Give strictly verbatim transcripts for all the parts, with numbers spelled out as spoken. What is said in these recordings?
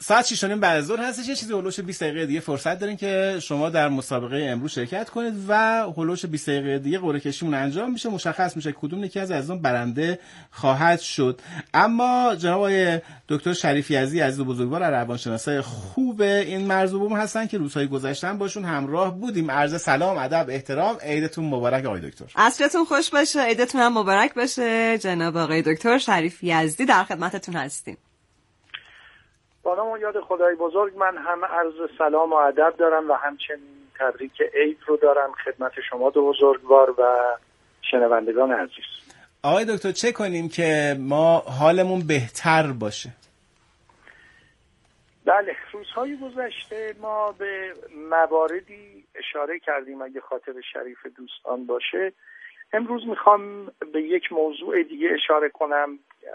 ساعت شش و نیم بعد از ظهر هستش. یه چیزی هولوش بیست دقیقه دیگه فرصت دارین که شما در مسابقه امروز شرکت کنید و هولوش بیست دقیقه دیگه قرعه کشیمون انجام میشه، مشخص میشه کدوم یکی از عزیزان برنده خواهد شد. اما جناب آقای دکتر شریف یزدی عزیز و بزرگوار، روانشناسای خوب این مرزبون هستن که روزهای گذشته باشون همراه بودیم. عرض سلام، ادب، احترام. عیدتون مبارک آقای دکتر. عصرتون خوش باشه، عیدتون هم مبارک باشه. جناب آقای دکتر شریف یزدی در خدمتتون هستیم. با نام و یاد خدای بزرگ من هم عرض سلام و ادب دارم و همچنین تبریک عید رو دارم خدمت شما دو بزرگوار و شنوندگان عزیز. آقای دکتر چه کنیم که ما حالمون بهتر باشه؟ بله، روزهای گذشته ما به مواردی اشاره کردیم اگه خاطر شریف دوستان باشه. امروز میخوام به یک موضوع دیگه اشاره کنم،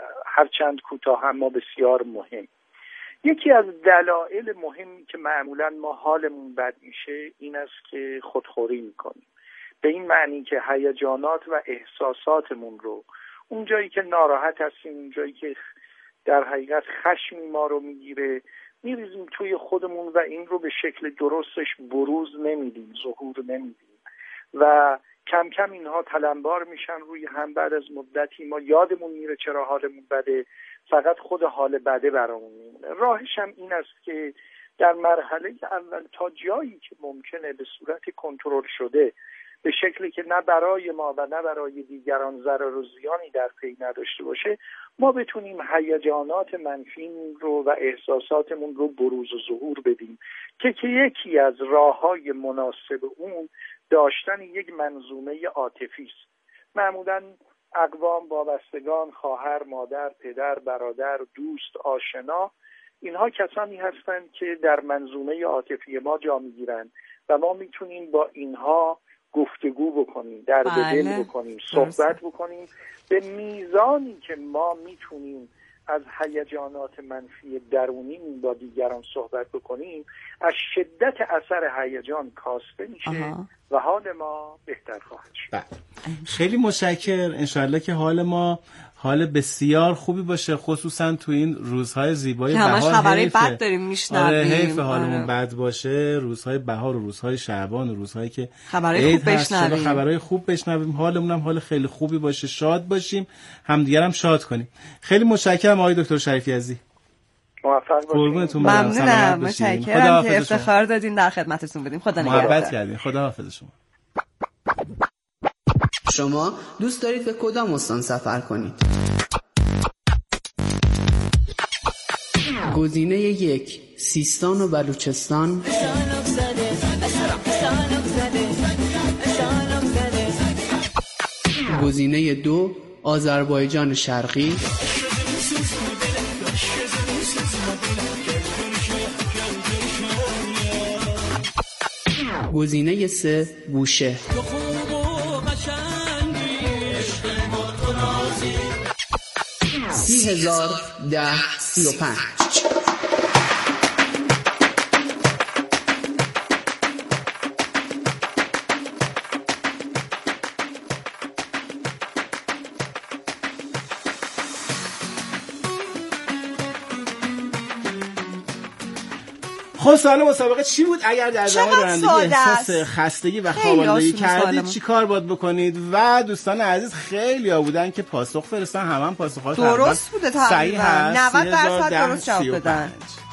هرچند کوتاه اما بسیار مهم. یکی از دلایل مهمی که معمولا ما حالمون بد میشه این است که خودخوری میکنیم، به این معنی که هیجانات و احساساتمون رو اونجایی که ناراحت هستیم، اونجایی که در حقیقت خشمی ما رو میگیره، میریزیم توی خودمون و این رو به شکل درستش بروز نمیدیم، ظهور نمیدیم و کم کم اینها تلمبار میشن روی هم. بعد از مدتی ما یادمون میره چرا حالمون بده، فقط خود حال بده برامون میمونه. راهش هم این است که در مرحله اول تا جایی که ممکنه به صورت کنترل شده، به شکلی که نه برای ما و نه برای دیگران ضرر و زیانی در پی نداشته باشه، ما بتونیم هیجانات منفی رو و احساساتمون رو بروز و ظهور بدیم که که یکی از راه‌های مناسب اون داشتن یک منظومه عاطفی است. معمولاً اقوام، وابستگان، خواهر، مادر، پدر، برادر، دوست، آشنا، اینها کسانی هستند که در منظومه عاطفی ما جا میگیرند و ما میتونیم با اینها گفتگو بکنیم، درد دل بکنیم، صحبت بکنیم به میزانی که ما میتونیم از هیجانات منفی درونی با دیگران صحبت بکنیم، از شدت اثر هیجان کاسته میشه آها. و حال ما بهتر خواهد شد. خیلی متشکر. انشالله که حال ما حال بسیار خوبی باشه، خصوصا تو این روزهای زیبای بهار. همش خبرهای بد داریم میشنویم. آره، حیف حالمون آره. بد باشه. روزهای بهار و روزهای شعبان و روزهایی که خبرهای خوب بشنویم، خبرهای خوب بشنویم، حالمون هم حال خیلی خوبی باشه، شاد باشیم، همدیگر هم شاد کنیم. خیلی متشکرم آقای دکتر شریف یزدی. موفق باشید. ممنونم، متشکرم که افتخار دادین در خدمتتون بدیم. خدا نگهدار. محبت کردین. خدا حافظ شما. شما دوست دارید به کدام استان سفر کنید؟ گزینه یک سیستان و بلوچستان، گزینه دو آذربایجان شرقی، گزینه سه بوشهر. سی هزار ده سی و پنج. خب سوال مسابقه چی بود؟ اگر در زمان رانندگی احساس خستگی و خوابالودگی کردید چی کار باید بکنید؟ و دوستان عزیز خیلی ها بودن که پاسخ فرستن، همه هم پاسخ‌ها درست بوده تقریبا نود درصد درست جواب دادن.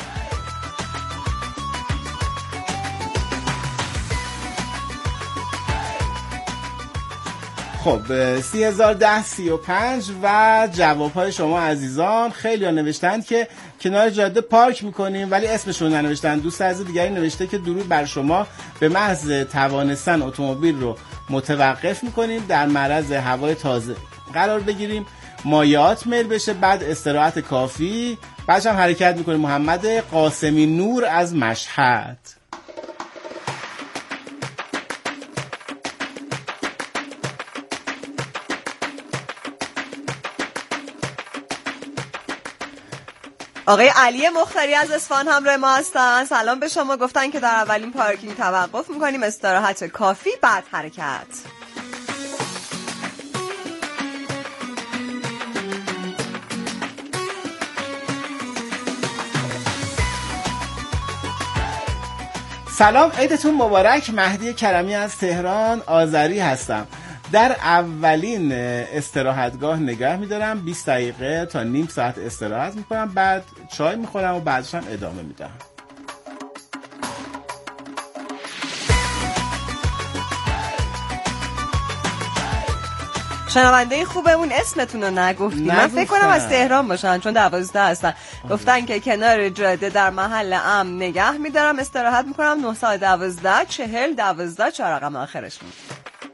خب سی هزار ده سی و پنج و جوابهای شما عزیزان. خیلی ها نوشتن که کنار جاده پارک میکنیم ولی اسمشون ننوشتن. دوست عزیز دیگری نوشته که درود بر شما، به محض توانستن اتومبیل رو متوقف میکنیم، در معرض هوای تازه قرار بگیریم، مایعات میل بشه، بعد استراحت کافی، بعدش هم حرکت میکنیم. محمد قاسمی نور از مشهد. آقای علی مختاری از اصفهان همراه ما هستن. سلام به شما. گفتن که در اولین پارکینگ توقف میکنیم، استراحت کافی، بعد حرکت. سلام، عیدتون مبارک. مهدی کرمی از تهران آذری هستم. در اولین استراحتگاه نگه میدارم، بیست دقیقه تا نیم ساعت استراحت میکنم، بعد چای میخورم و بعدش هم ادامه میدم. شنونده خوبمون اسمتون رو نگفتیم. من فکر کنم از تهران باشن چون دوازده هستن. گفتن که کنار جاده در محل امن نگه میدارم، استراحت میکنم. نه دوازده چهل دوازده چهار رقم آخرش میشه.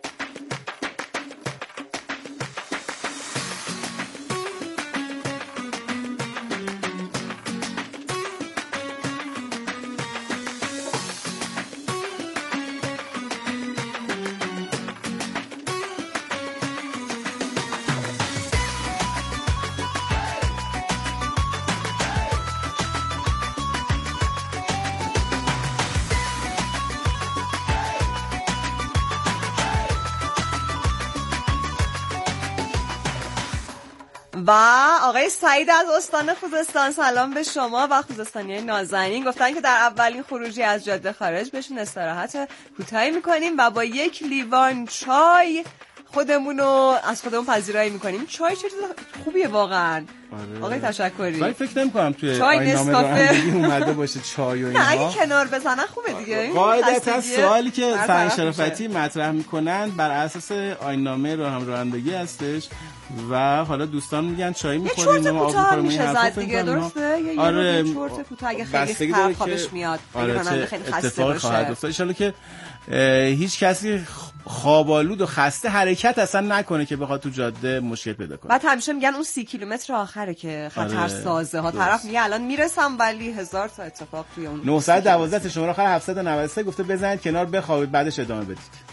و آقای سعید از استان خوزستان، سلام به شما و خوزستانی نازنین. گفتن که در اولین خروجی از جاده خارج بشین استراحت کوتاهی میکنیم و با یک لیوان چای خودمونو از خودمون پذیرایی میکنیم. چای چه چیز خوبیه واقعا. آره. آقای تشکری. ولی فکر نمی‌کنم توی آیین‌نامه رانندگی اومده باشه چای و اینها. نه اگه کنار بزنن خوبه دیگه. قاعدتا سوالی که سعید شرافتی مطرح میکنن بر اساس آیین‌نامه رانندگی هستش و حالا دوستان میگن چای میخوریم ما آب میخوریم میشه زد دیگه، درسته؟ یه آره چرت کوتاه اگه خیلی خوابش میاد. آره چه خیلی خسته باشه. خواهد افتاد ان شاءالله که هیچ کسی خوابالود و خسته حرکت اصلا نکنه که بخواد تو جاده مشکل پیدا کنه. بعد همیشه میگن اون سی کیلومتر آخره که خطر سازه ها. طرف میگه الان میرسم ولی هزار تا اتفاق توی اون. نه دوازده شماره آخر هفتصد و نود و سه گفته بزنید کنار بخوابید بعدش ادامه بدید.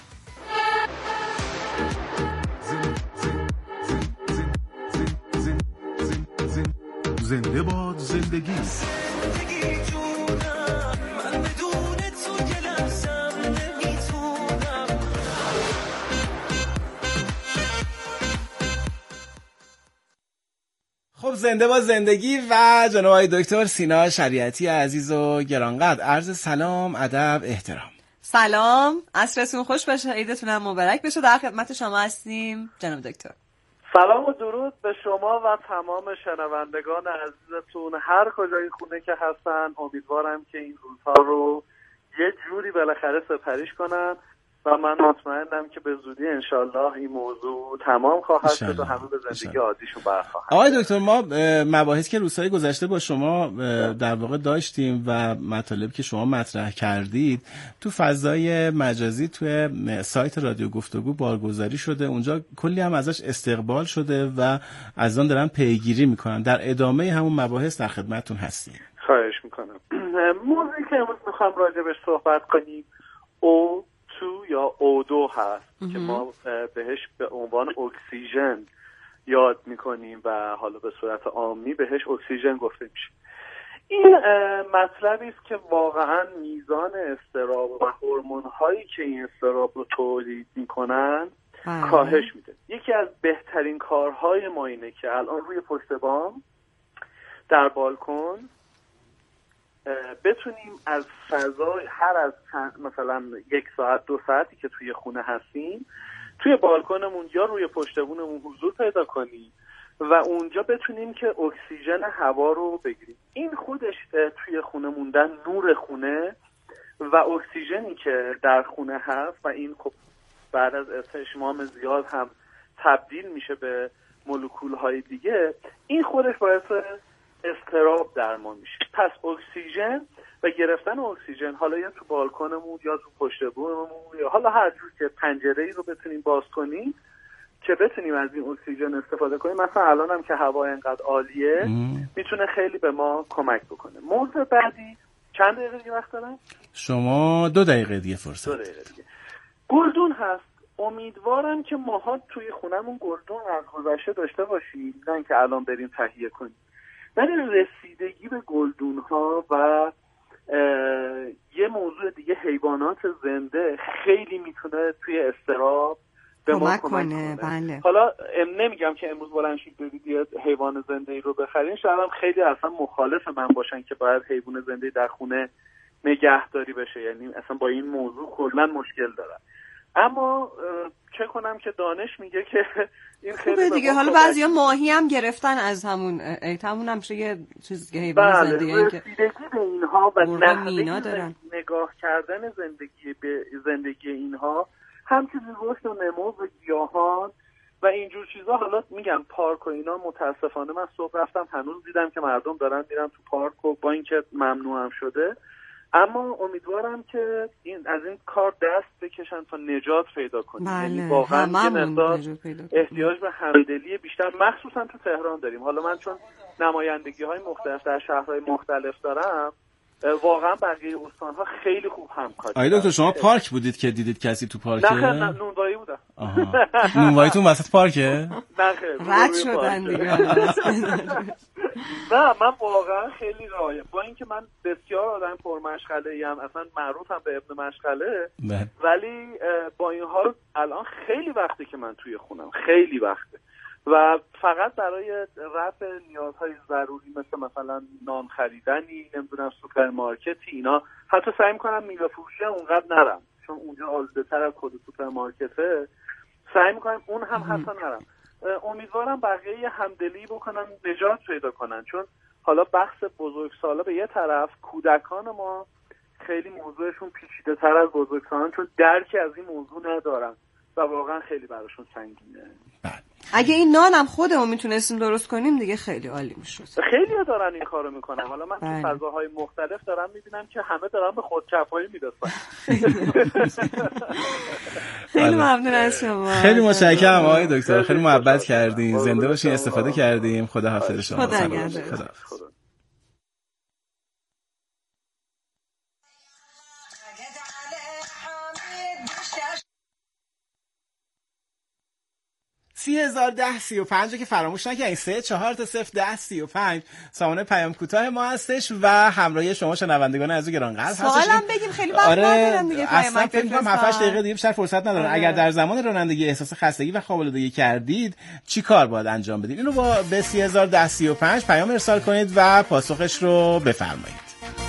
زنده باد زندگی. خب زنده با زندگی و جناب آقای دکتر سینا شریعتی عزیز و گرانقدر، عرض سلام، ادب، احترام. سلام، عصرتون خوش باشه، عیدتون هم مبارک بشه. در خدمت شما هستیم جناب دکتر. سلام و درود به شما و تمام شنوندگان عزیزتون هر کجای خونه که هستن. امیدوارم که این روزها رو یه جوری بالاخره سپریش کنن و من مطمئنم که به زودی انشالله این موضوع تمام خواهد شد و همه به زندگی عادیشون برخواهند. آقای دکتر، ما مباحث که روزهای گذشته با شما در واقع داشتیم و مطالب که شما مطرح کردید تو فضای مجازی توی سایت رادیو گفتگو بارگذاری شده، اونجا کلی هم ازش استقبال شده و از آن دارن پیگیری میکنن. در ادامه همون مباحث در خدمتتون هستیم. خواهش میکنم. موضوعی که امروز میخوام راجع بهش صحبت کنیم او تو یا او دو هست که ما بهش به عنوان اکسیژن یاد میکنیم و حالا به صورت عامی بهش اکسیژن گفته میشه. این مطلبی است که واقعا میزان اضطراب و هورمون هایی که این اضطراب رو تولید میکنن کاهش میده. یکی از بهترین کارهای ما اینه که الان روی پشت بام در بالکن بتونیم از فضای هر از مثلا یک ساعت دو ساعتی که توی خونه هستیم توی بالکنمون یا روی پشت بوممون حضور پیدا کنیم و اونجا بتونیم که اکسیژن هوا رو بگیریم. این خودش توی خونه موندن، نور خونه و اکسیژنی که در خونه هست و این خب بعد از استشمام زیاد هم تبدیل میشه به مولکول‌های دیگه، این خودش باعث اضطراب درمان میشه. پس اکسیژن و گرفتن اکسیژن حالا یا تو بالکنمون یا تو پشت بوممون یا حالا هر جور که پنجره‌ای رو بتونیم باز کنیم که بتونیم از این اکسیژن استفاده کنیم. مثلا الان هم که هوا اینقدر عالیه میتونه خیلی به ما کمک بکنه. موضوع بعدی چند دقیقه دیگه وقت دارم؟ شما دو دقیقه دیگه فرصت. دو دقیقه دیگه. گلدون هست. امیدوارم که ماها توی خونمون گلدون از گذشته داشته باشیم، نه اینکه الان بریم تهیه کنیم. ولی رسیدگی به گلدون ها و یه موضوع دیگه حیوانات زنده خیلی میتونه توی اضطراب به ما کمک کنه. بله. حالا نمیگم که امروز بلند شید برید یه حیوان زنده ای رو بخرین، شاید هم خیلی اصلا مخالف من باشن که باید حیوان زنده در خونه نگهداری بشه، یعنی اصلا با این موضوع کلا مشکل دارن. اما چه کنم که دانش میگه که این خیلی خوبه دیگه. حالا بعضیا ماهی هم گرفتن از همون ایتمون هم میشه یه چیز که حیوان زنده، یعنی که رسیدگی به اینها و مینا دارن. نگاه کردن زندگی به زندگی اینها هم چیزی رشد و نمو و گیاهان و اینجور چیزا. حالا میگم پارک و اینا متاسفانه من صبح رفتم هنوز دیدم که مردم دارن میرن تو پارک و با اینکه ممنوع هم شده، اما امیدوارم که این از این کار دست بکشن تا نجات پیدا کنیم. یعنی واقعا احتیاج به همدلی بیشتر مخصوصا تو تهران داریم. حالا من چون نمایندگی های مختلف در شهرهای مختلف دارم، واقعا بقیه استان‌ها خیلی خوب همکاری. آقای دکتر شما پارک بودید که دیدید کسی تو پارکه؟ نه نه نونوایی بودم. نونواییتون وسط پارکه؟ نه خیر. رد شدن دیگه. نه من واقعا خیلی راضیم با اینکه من بسیار آدم پرمشغله‌ای ام، اصلا معروفم به ابن مشغله، ولی با این حال الان خیلی وقته که من توی خونم، خیلی وقته و فقط برای رفع نیازهای ضروری مثل مثلا نان خریدنی، نمیدونم سوپرمارکتی اینا، حتی سعی میکنم میوه فروشی هم اونقدر نرم چون اونجا آلوده‌تر از خود سوپرمارکته، سعی میکنم اون هم حتی نرم. امیدوارم بقیه همدلی بکنن، نجات پیدا کنن، چون حالا بحث بزرگسالا به یه طرف، کودکان ما خیلی موضوعشون پیچیده تر از بزرگسالان چون درکی از این موضوع ندارن و واقعا خیلی براشون سنگینه. اگه این نان هم خودمون میتونستیم درست کنیم دیگه خیلی عالی میشد. خیلی ها دارن این کارو میکنن. حالا من تو فضاهای مختلف دارم میبینم که همه دارن به خودکفایی میرسن. خیلی ممنون از شما. خیلی متشکرم آقای دکتر، خیلی محبت کردین. زنده باشین، استفاده کردیم. خدا حافظ شما. خدا نگهدار. سی هزار ده سی و پنج که فراموش نکنید، سه چهار تا صفر ده سی و پنج سامانه پیام کوتاه ما هستش و همراهی شما شنوندگان عزیز گرانقدر هستش. سوالم بگیم خیلی وقت آره ندارم دیگه، اصلا فکر کنم هفت هشت دقیقه دیگه بیشتر فرصت ندارم. اگر در زمان رانندگی احساس خستگی و خواب‌آلودگی کردید چی کار باید انجام بدید؟ اینو با به سی هزار ده سی و پنج پیام ارسال کنید و پاسخش رو بفرمایید.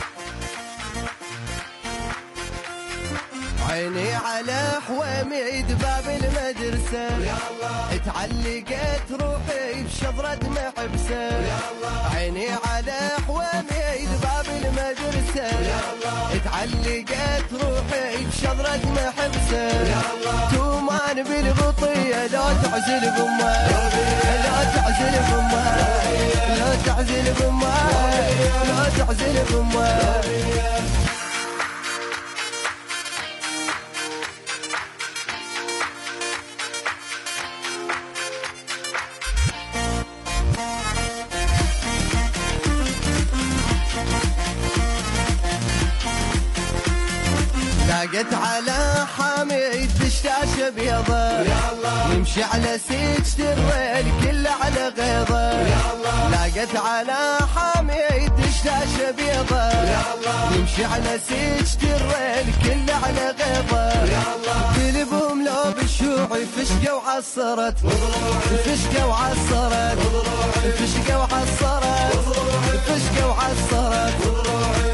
عيني على حواميد باب المدرسة اتعلقت روحي بشضرة محبسة. عيني على حواميد باب المدرسة اتعلقت روحي بشضرة محبسة. تومان بالبطية لا تعزل بما لا تعزل بما لا تعزل بما لا تعزل بما. لقيت على حميد دشاشة بيضة يمشي على سكت الريل كله على غيضة. لقيت على حميد دشاشة بيضة يمشي على سكت الريل كله على غيضة. قلبهم لو بالشوعي فشقة وعصرت فشقة وعصرت فشقة وعصرت فشقة وعصرت.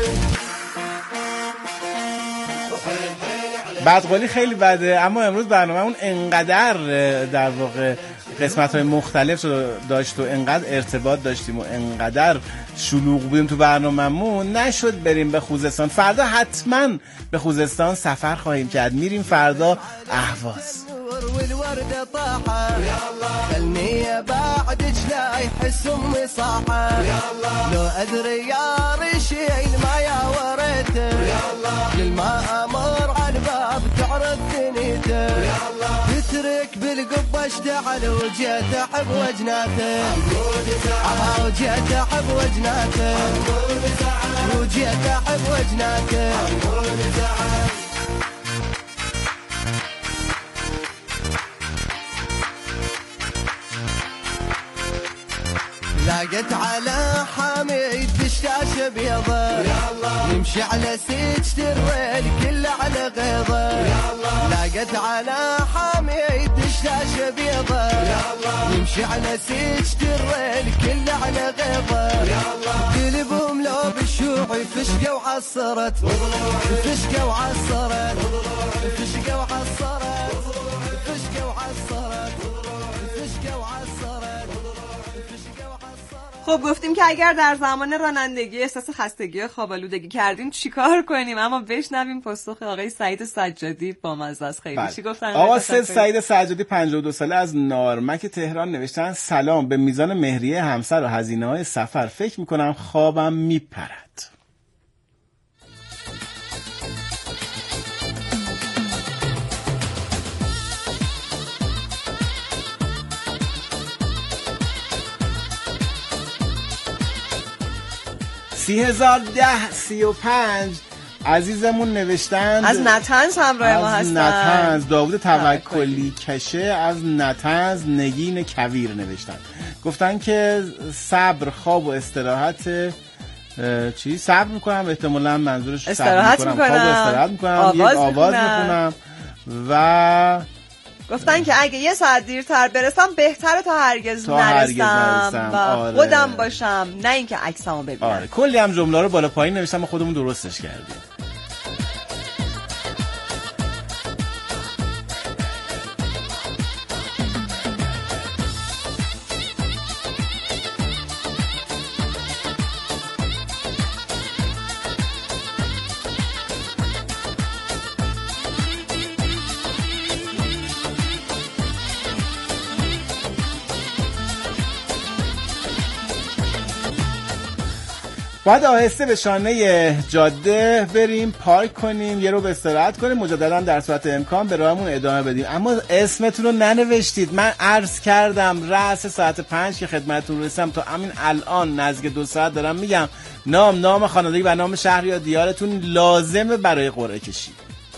بدقولی خیلی بده، اما امروز برنامه‌مون انقدر در واقع قسمت‌های مختلف داشت و انقدر ارتباط داشتیم و انقدر شلوغ بودیم تو برنامه‌مون نشد بریم به خوزستان. فردا حتما به خوزستان سفر خواهیم کرد، میریم فردا اهواز. والوردة طاحة خلني بعدك لا يحس امي صاحة. لو ادري يا رشيل ما يا وريته للما امر على الباب تعرف ثنيته. تترك بالقبة اشتعل وجيت احب وجناته اها وجيت احب وجناته وجيت احب وجناته. لقيت على حميد دشاشة بيضة يمشي على سكت الريل كله على غيضة. لقيت على حميد دشداشه بيضة نمشي على سيجة الريل كله على غيضة قلبهم لو بالشوعي فشقة وعصرت فشقة وعصرت فشقة وعصرت فشقة وعصرت فشقة وعصرت فشقة وعصرت. خب گفتیم که اگر در زمان رانندگی احساس خستگی یا خواب‌آلودگی کردیم چیکار کنیم، اما بشنویم پاسخ آقای سعید سجادی با مزه است. خیلی چی گفتن آقا سعید سجادی پنجاه و دو ساله از نارمک تهران نوشتن سلام، به میزان مهریه همسر و هزینه‌های سفر فکر می‌کنم خوابم میپرد. سی هزار ده سی و پنج عزیزمون نوشتن از نتنز همراه ما هستن. از نتنز داوود توکلی کشه از نتنز نگین کویر نوشتن، گفتن که صبر، خواب و استراحت چی صبر میکنم، احتمالاً منظورش استراحت صبر میکنم، خواب و استراحت میکنم، آواز, یک آواز میخونم و گفتن که اگه یه ساعت دیرتر برسم بهتره تا هرگز تا نرسم, هرگز نرسم. و آره. خودم باشم نه اینکه عکسامو ببینم. آره کلی هم جمله رو بالا پایین نوشتم و خودمون درستش کردیم. باید آهسته به شانه جاده بریم، پارک کنیم، یه رو به استراحت کنیم، مجددا در صورت امکان به راهمون ادامه بدیم. اما اسمتون رو ننوشتید. من عرض کردم رأس ساعت پنج که خدمتتون رسیدم تا همین الان نزدیک دو ساعت دارم میگم نام نام خانوادگی و نام شهر یا دیارتون لازمه برای قرعه کشی.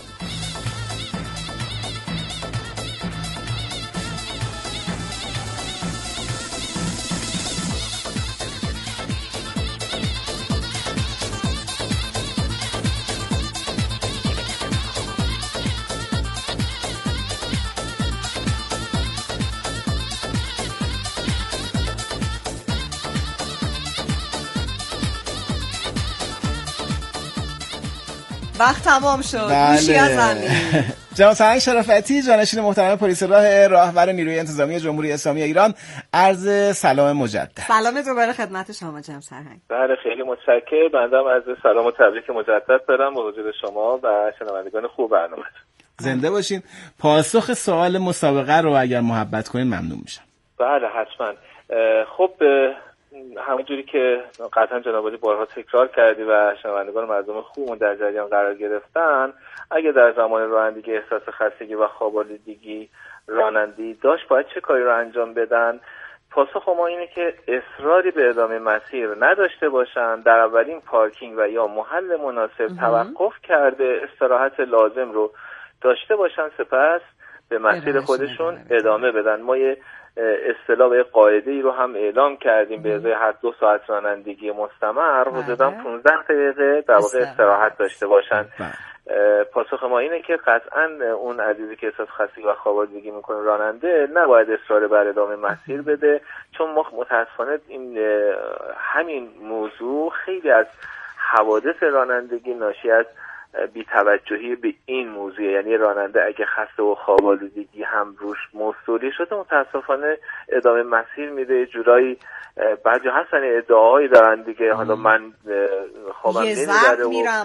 وقت تمام شد. بله. گوشی از زمین. جناب سرهنگ شرافتی، جانشین محترم پلیس راه راهور نیروی انتظامی جمهوری اسلامی ایران، عرض سلام مجدد. سلام دوباره خدمت شما جناب سرهنگ. بله خیلی متشکرم. بنده از سلام و تبریک مجدد دارم با وجود شما و شنوندگان خوب برنامه. زنده باشین. پاسخ سوال مسابقه رو اگر محبت کنین ممنون میشم. بله حتما. خب همونجوری که قطعا جناب عالی بارها تکرار کردی و شنوندگان مردم خوبمون در جریان قرار گرفتن، اگه در زمان رانندگی احساس خستگی و خواب‌آلودگی رانندگی داشت باید چه کاری رو انجام بدن؟ پاسخ ما اینه که اصراری به ادامه مسیر نداشته باشن، در اولین پارکینگ و یا محل مناسب توقف کرده استراحت لازم رو داشته باشن، سپس به مسیر خودشون ادامه بدن. ما یه اصطلاح و قاعده ای رو هم اعلام کردیم به ازای هر دو ساعت رانندگی مستمر حدوداً پانزده دقیقه در واقع استراحت داشته باشن. پاسخ ما اینه که قطعاً اون عزیزی که احساس خستگی و خواب‌آلودگی میکنه راننده نباید اصرار بر ادامه مسیر بده، چون ما متاسفانه این همین موضوع خیلی از حوادث رانندگی ناشی از بی‌توجهی به این موضوع، یعنی راننده اگه خسته و خواب‌آلودگی هم روش مستولی شده متاسفانه ادامه مسیر میده. جورایی بعضی هستن ادعاهایی دارن دیگه حالا من خوابم نمیبره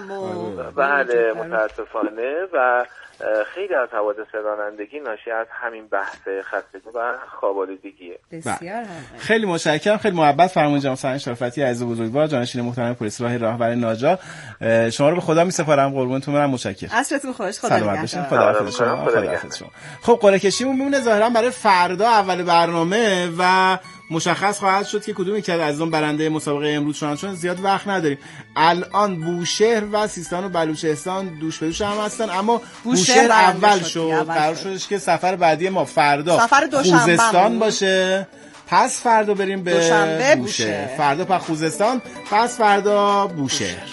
و بله متاسفانه و خیلی از حوادث رانندگی ناشی از همین بحث خستگی و خواب‌آلودگیه. بسیار خیلی متشکرم. خیلی محبت فرمایید جناب سرهنگ شرافتی عزیز بزرگوار، جانشین محترم پلیس راه راهور ناجا. شما رو به خدا میسپارم، قربونتون برم، متشکرم. عصرتون خوش، خدا نگهدار. خداحافظ شما. خداحافظ شما. خب قرعه کشیمون میمونه ظاهرا برای فردا اول برنامه و مشخص خواهد شد که کدوم یک از عزیزان برنده مسابقه امروز شدن، چون زیاد وقت نداریم. الان بوشهر و سیستان و بلوچستان دوش به دوش هم هستن، اما بوشهر اول شد. قرار شدش که سفر بعدی ما فردا خوزستان باشه، پس فردا بریم به دوشنبه بوشهر. بوشهر. فردا پس خوزستان، پس فردا بوشهر.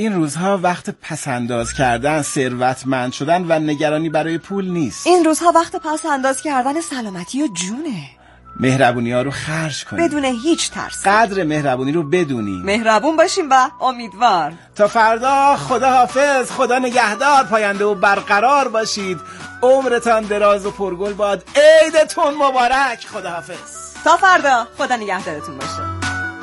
این روزها وقت پسنداز کردن، ثروتمند شدن و نگرانی برای پول نیست. این روزها وقت پسنداز کردن سلامتی و جونه. مهربونی ها رو خرج کنیم بدون هیچ ترس. قدر مهربونی رو بدونیم. مهربون باشیم و امیدوار. تا فردا خدا حافظ، خدا نگهدار، پاینده و برقرار باشید. عمرتان دراز و پرگل باد. عیدتون مبارک. خدا حافظ. تا فردا خدا نگهدارتون باشه.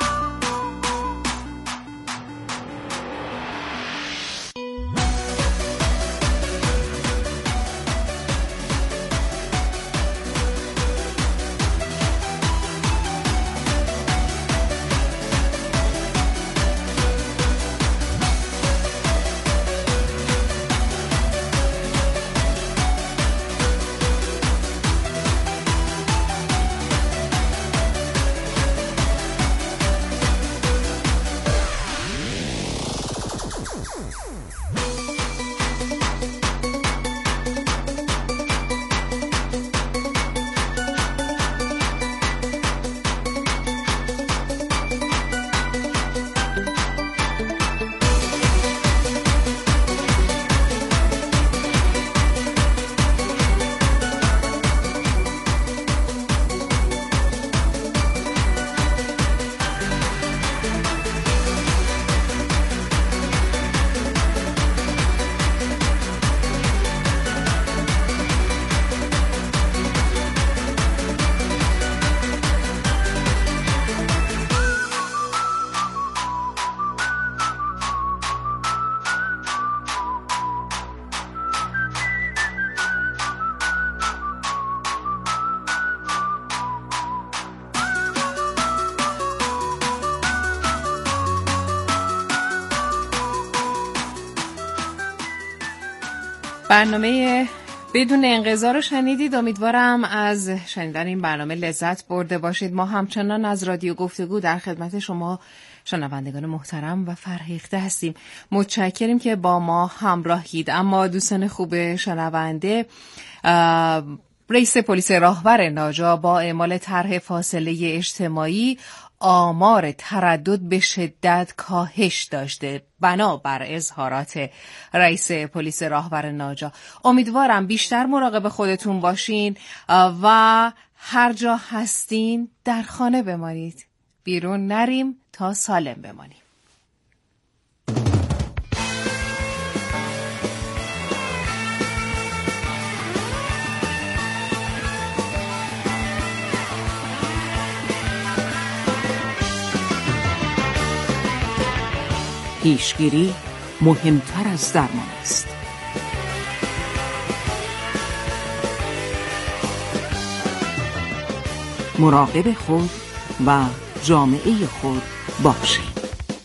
برنامه بدون انقضا رو شنیدید. امیدوارم از شنیدن این برنامه لذت برده باشید. ما همچنان از رادیو گفتگو در خدمت شما شنوندگان محترم و فرهیخته هستیم. متشکریم که با ما همراهید. اما دوستان خوب شنونده، رئیس پلیس راهور ناجا با اعمال طرح فاصله اجتماعی آمار تردد به شدت کاهش داشته بنابر اظهارات رئیس پلیس راهور ناجا. امیدوارم بیشتر مراقب خودتون باشین و هر جا هستین در خانه بمانید. بیرون نریم تا سالم بمانیم. پیشگیری مهمتر از درمان است. مراقب خود و جامعه خود باشید.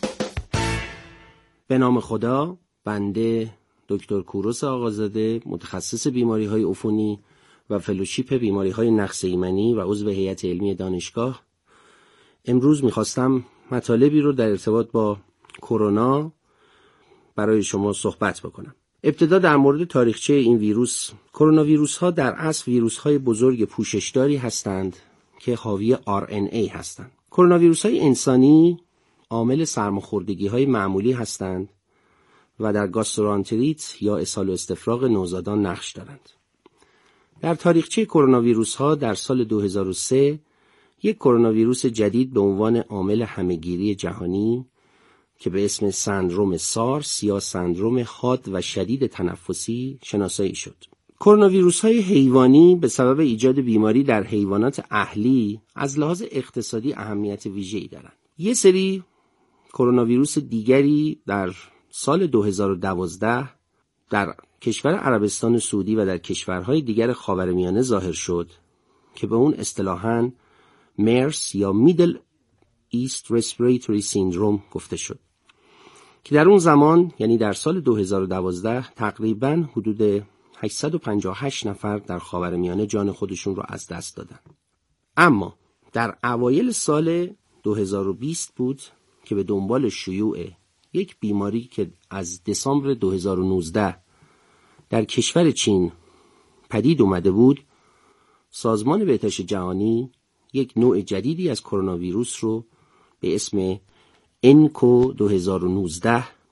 به نام خدا، بنده دکتر کوروش آقازاده، متخصص بیماری‌های عفونی و فلوشیپ بیماری‌های نقص ایمنی و عضو هیئت علمی دانشگاه، امروز می‌خواستم مطالبی رو در ارتباط با کرونا برای شما صحبت بکنم. ابتدا در مورد تاریخچه این ویروس. کرونا ویروس ها در اصل ویروس های بزرگ پوششداری هستند که حاوی آر ان ای هستند. کرونا ویروس های انسانی عامل سرماخوردگی های معمولی هستند و در گاستروانتریت یا اسهال و استفراغ نوزادان نقش دارند. در تاریخچه کرونا ویروس ها در سال دو هزار و سه یک کرونا ویروس جدید به عنوان عامل همهگیری جهانی که به اسم سندروم سارس یا سندروم حاد و شدید تنفسی شناسایی شد. کرونا ویروس های حیوانی به سبب ایجاد بیماری در حیوانات اهلی از لحاظ اقتصادی اهمیت ویژه‌ای دارند. یه سری کرونا ویروس دیگری در سال دو هزار و دوازده در کشور عربستان سعودی و در کشورهای دیگر خاورمیانه ظاهر شد که به اون اصطلاحاً مرس یا میدل ایست رسپیریتوری سیندروم گفته شد که در اون زمان یعنی در سال دو هزار و دوازده تقریباً حدود هشتصد و پنجاه و هشت نفر در خاورمیانه جان خودشون رو از دست دادن. اما در اوایل سال دو هزار و بیست بود که به دنبال شیوع یک بیماری که از دسامبر دو هزار و نوزده در کشور چین پدید اومده بود، سازمان بهداشت جهانی یک نوع جدیدی از کرونا ویروس رو به اسم انکو دو هزار و نوزده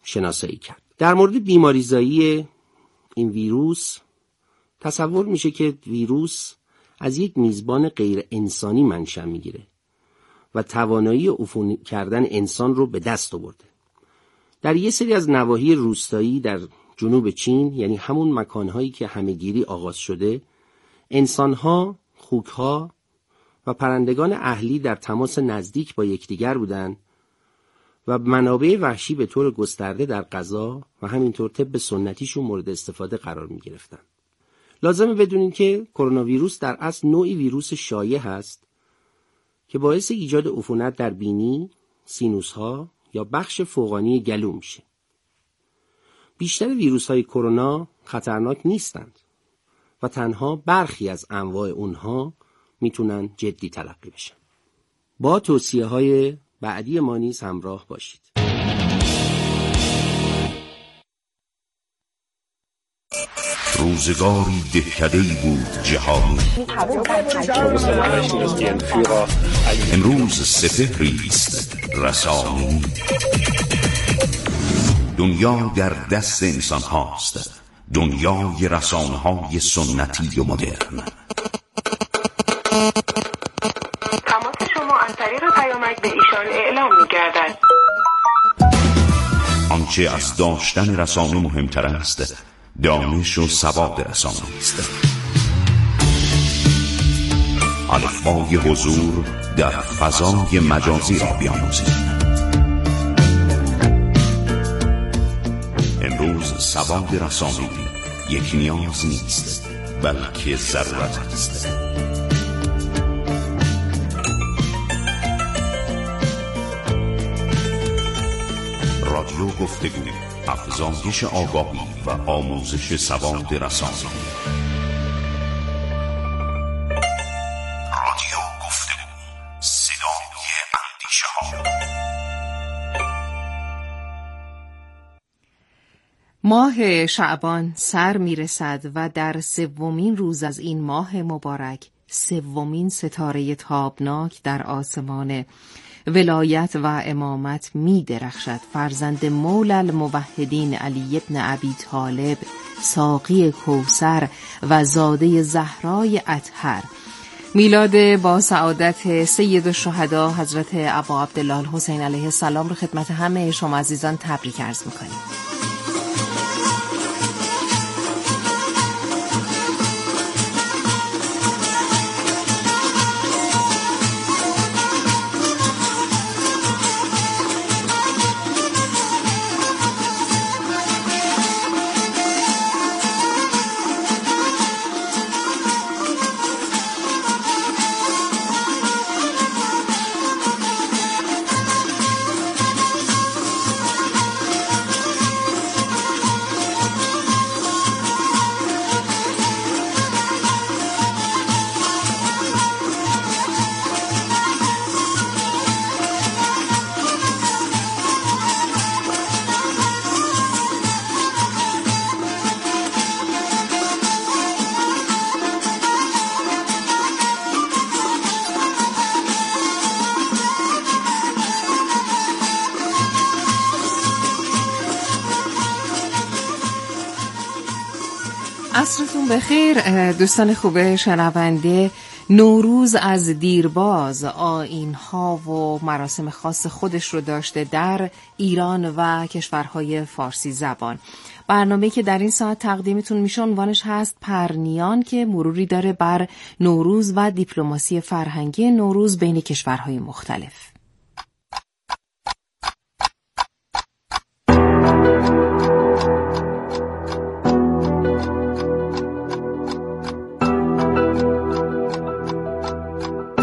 شناسایی کرد. در مورد بیماریزایی این ویروس تصور میشه که ویروس از یک میزبان غیر انسانی منشأ میگیره و توانایی عفونی کردن انسان رو به دست آورده. در یه سری از نواحی روستایی در جنوب چین، یعنی همون مکانهایی که همه‌گیری آغاز شده، انسانها، خوکها و پرندگان اهلی در تماس نزدیک با یکدیگر بودند و منابع وحشی به طور گسترده در غذا و همینطور طب سنتیشون مورد استفاده قرار می گرفتن. لازمه بدونین که کرونا ویروس در اصل نوعی ویروس شایع هست که باعث ایجاد عفونت در بینی، سینوس‌ها یا بخش فوقانی گلو میشه. بیشتر ویروس‌های کرونا خطرناک نیستند و تنها برخی از انواع اونها میتونن جدی تلقی بشن. با توصیه‌های بعدی ما نیز همراه باشید. روزگاری دهکده‌ای بود جهانی، امروز سپهریست رسانه‌ای. دنیا در دست انسان هاست، دنیای رسانه های سنتی و مدرن. تماس شما از طریق پیامک به ایشان اعلام می گردد. آنچه از داشتن رسانه مهمتر است، دانش و سواد رسانه است. الفبای حضور در فضای مجازی را بیاموزید. امروز سواد رسانه‌ای یک نیاز نیست، بلکه ضرورت است. رادیو گفتگو، افزایش آگاهی و آموزش سواد رسانه‌ای. رادیو گفتگو، صدای اندیشه‌ها. ماه شعبان سر میرسد و در سومین روز از این ماه مبارک سومین ستاره تابناک در آسمان ولایت و امامت می درخشد. فرزند مولا الموحدین علی ابن ابی طالب، ساقی کوثر و زاده زهرای اطهر. میلاد با سعادت سید الشهدا حضرت ابا عبدالله الحسین علیه السلام رو خدمت همه شما عزیزان تبریک عرض می‌کنیم. عصرتون بخیر دوستان خوب شنونده. نوروز از دیرباز آیین‌ها و مراسم خاص خودش رو داشته در ایران و کشورهای فارسی زبان. برنامه‌ای که در این ساعت تقدیمتون میشه عنوانش هست پرنیان، که مروری داره بر نوروز و دیپلماسی فرهنگی نوروز بین کشورهای مختلف.